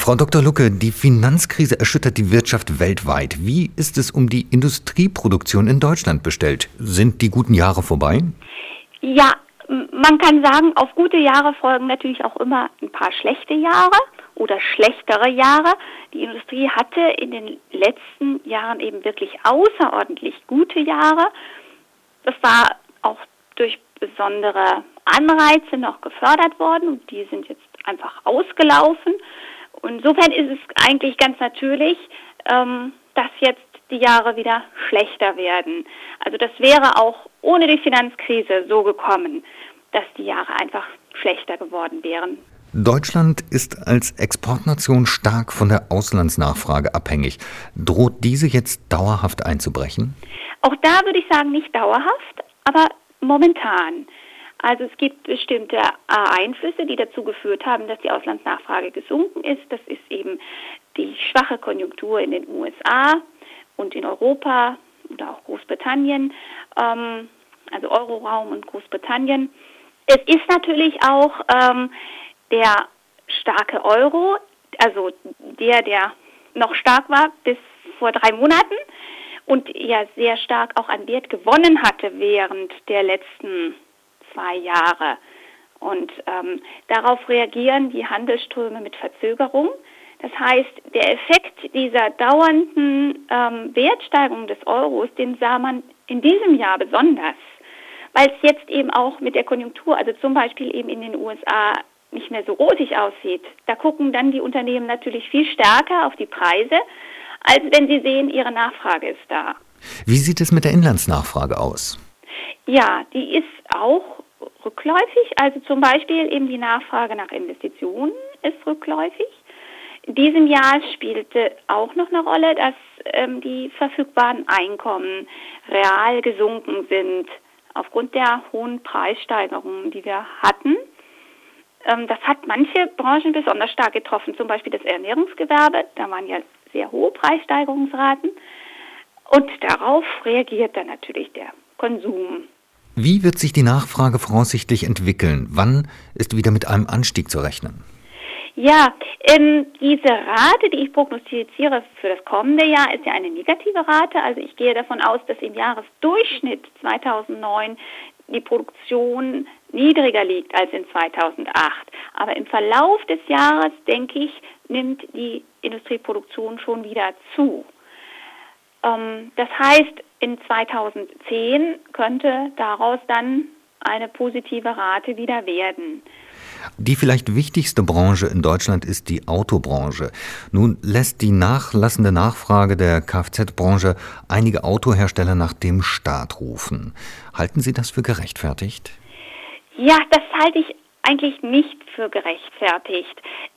Frau Dr. Lucke, die Finanzkrise erschüttert die Wirtschaft weltweit. Wie ist es um die Industrieproduktion in Deutschland bestellt? Sind die guten Jahre vorbei? Ja, man kann sagen, auf gute Jahre folgen natürlich auch immer ein paar schlechte Jahre oder schlechtere Jahre. Die Industrie hatte in den letzten Jahren eben wirklich außerordentlich gute Jahre. Das war auch durch besondere Anreize noch gefördert worden und die sind jetzt einfach ausgelaufen. Insofern ist es eigentlich ganz natürlich, dass jetzt die Jahre wieder schlechter werden. Also das wäre auch ohne die Finanzkrise so gekommen, dass die Jahre einfach schlechter geworden wären. Deutschland ist als Exportnation stark von der Auslandsnachfrage abhängig. Droht diese jetzt dauerhaft einzubrechen? Auch da würde ich sagen, nicht dauerhaft, aber momentan. Also es gibt bestimmte Einflüsse, die dazu geführt haben, dass die Auslandsnachfrage gesunken ist. Das ist eben die schwache Konjunktur in den USA und in Europa oder auch Großbritannien, also Euroraum und Großbritannien. Es ist natürlich auch der starke Euro, also der noch stark war bis vor 3 Monaten und ja sehr stark auch an Wert gewonnen hatte während der letzten 2 Jahre. Und darauf reagieren die Handelsströme mit Verzögerung. Das heißt, der Effekt dieser dauernden Wertsteigerung des Euros, den sah man in diesem Jahr besonders, weil es jetzt eben auch mit der Konjunktur, also zum Beispiel eben in den USA, nicht mehr so rosig aussieht. Da gucken dann die Unternehmen natürlich viel stärker auf die Preise, als wenn sie sehen, ihre Nachfrage ist da. Wie sieht es mit der Inlandsnachfrage aus? Ja, die ist auch rückläufig. Also zum Beispiel eben die Nachfrage nach Investitionen ist rückläufig. In diesem Jahr spielte auch noch eine Rolle, dass die verfügbaren Einkommen real gesunken sind aufgrund der hohen Preissteigerungen, die wir hatten. Das hat manche Branchen besonders stark getroffen, zum Beispiel das Ernährungsgewerbe. Da waren ja sehr hohe Preissteigerungsraten. Und darauf reagiert dann natürlich der Konsum. Wie wird sich die Nachfrage voraussichtlich entwickeln? Wann ist wieder mit einem Anstieg zu rechnen? Ja, diese Rate, die ich prognostiziere für das kommende Jahr, ist ja eine negative Rate. Also ich gehe davon aus, dass im Jahresdurchschnitt 2009 die Produktion niedriger liegt als in 2008. Aber im Verlauf des Jahres, denke ich, nimmt die Industrieproduktion schon wieder zu. Das heißt, in 2010 könnte daraus dann eine positive Rate wieder werden. Die vielleicht wichtigste Branche in Deutschland ist die Autobranche. Nun lässt die nachlassende Nachfrage der Kfz-Branche einige Autohersteller nach dem Staat rufen. Halten Sie das für gerechtfertigt? Ja, das halte ich eigentlich nicht für gerechtfertigt.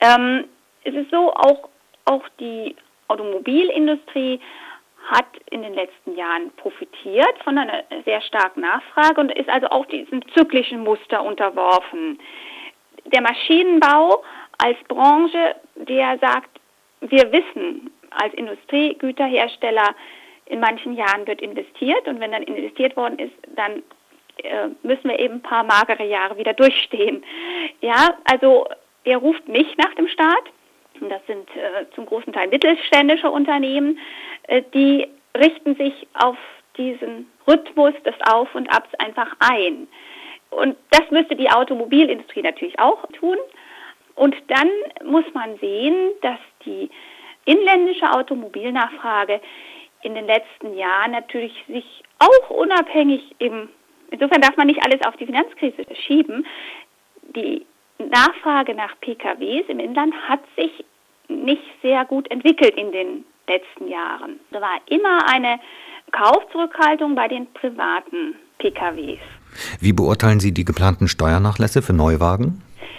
Es ist so, auch die Automobilindustrie hat in den letzten Jahren profitiert von einer sehr starken Nachfrage und ist also auch diesem zyklischen Muster unterworfen. Der Maschinenbau als Branche, der sagt, wir wissen als Industriegüterhersteller, in manchen Jahren wird investiert und wenn dann investiert worden ist, dann müssen wir eben ein paar magere Jahre wieder durchstehen. Ja, also er ruft nicht nach dem Staat. Und das sind zum großen Teil mittelständische Unternehmen, die richten sich auf diesen Rhythmus des Auf und Abs einfach ein. Und das müsste die Automobilindustrie natürlich auch tun. Und dann muss man sehen, dass die inländische Automobilnachfrage in den letzten Jahren natürlich sich auch unabhängig insofern darf man nicht alles auf die Finanzkrise schieben. Die Nachfrage nach PKWs im Inland hat sich nicht sehr gut entwickelt in den letzten Jahren. Da war immer eine Kaufzurückhaltung bei den privaten PKWs. Wie beurteilen Sie die geplanten Steuernachlässe für Neuwagen?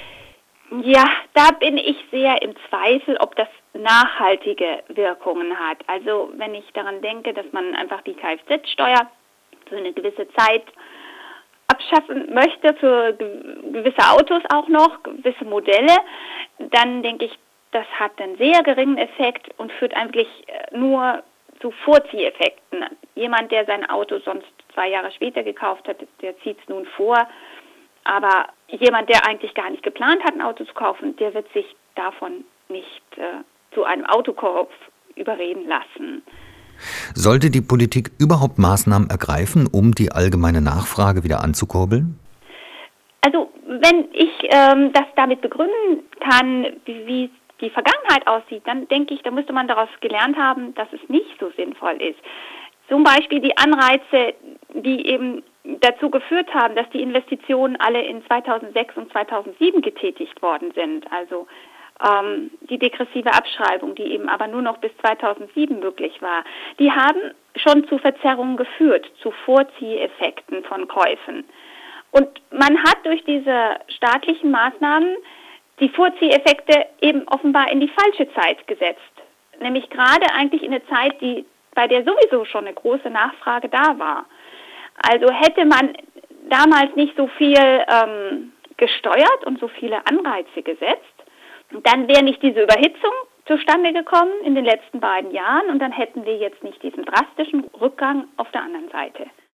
Ja, da bin ich sehr im Zweifel, ob das nachhaltige Wirkungen hat. Also wenn ich daran denke, dass man einfach die Kfz-Steuer für eine gewisse Zeit abschaffen möchte, für gewisse Autos auch noch, gewisse Modelle, dann denke ich, das hat einen sehr geringen Effekt und führt eigentlich nur zu Vorzieheffekten. Jemand, der sein Auto sonst 2 Jahre später gekauft hat, der zieht es nun vor. Aber jemand, der eigentlich gar nicht geplant hat, ein Auto zu kaufen, der wird sich davon nicht einem Autokauf überreden lassen. Sollte die Politik überhaupt Maßnahmen ergreifen, um die allgemeine Nachfrage wieder anzukurbeln? Also wenn ich das damit begründen kann, wie die Vergangenheit aussieht, dann denke ich, da müsste man daraus gelernt haben, dass es nicht so sinnvoll ist. Zum Beispiel die Anreize, die eben dazu geführt haben, dass die Investitionen alle in 2006 und 2007 getätigt worden sind. Also die degressive Abschreibung, die eben aber nur noch bis 2007 möglich war, die haben schon zu Verzerrungen geführt, zu Vorzieheffekten von Käufen. Und man hat durch diese staatlichen Maßnahmen die Vorzieheffekte eben offenbar in die falsche Zeit gesetzt. Nämlich gerade eigentlich in eine Zeit, bei der sowieso schon eine große Nachfrage da war. Also hätte man damals nicht so viel gesteuert und so viele Anreize gesetzt, dann wäre nicht diese Überhitzung zustande gekommen in den letzten beiden Jahren und dann hätten wir jetzt nicht diesen drastischen Rückgang auf der anderen Seite.